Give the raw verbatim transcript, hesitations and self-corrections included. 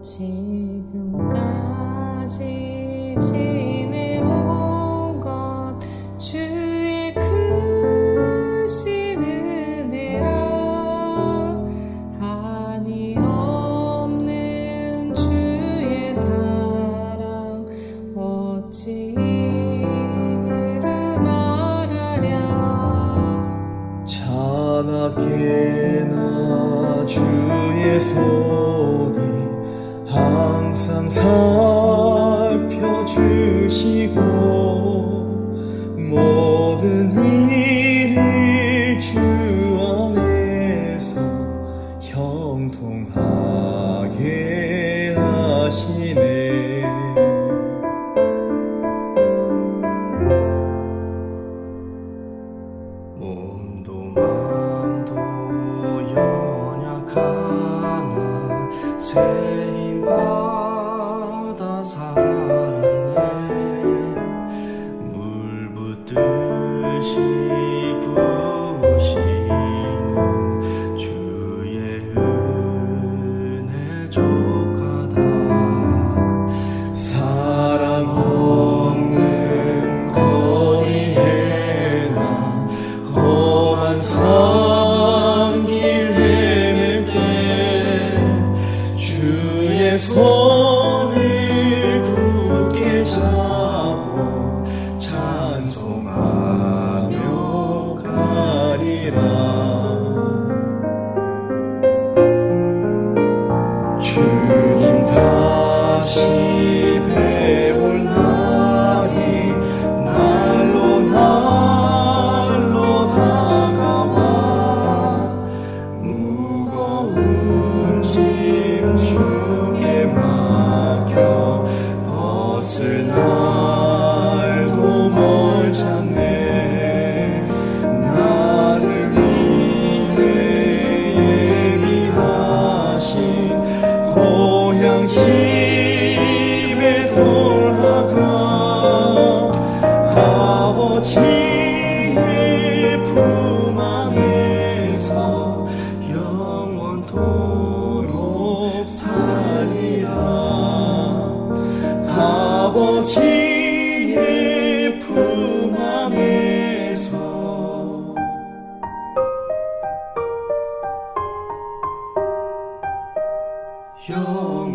지금까지 지내온 것 주의 크신 은혜라. 한이 없는 주의 사랑 어찌 이루 말하랴. 자나깨나 주의 손이 항상 살펴주시고 모든 일을 주 안에서 형통하게 하시네. 몸도 마음도 연약하나 세임받아 살았네. 물 붓듯이 부으시는 주의 은혜 족하다. 사랑 없는 거리에 나 험한 산길 헤맬 때 주의 손을 굳게 잡고 찬송하며 가리라. 주님 다시 뵈올 날이 날로 날로 다가와 무거운 짐 주께 맡겨 벗을 날도 멀잖네. 나를 위해 예비하신 고향 집에 돌아가 아버지의 품 안에서 영원토록 살리라. 아버지의 품 안에서 영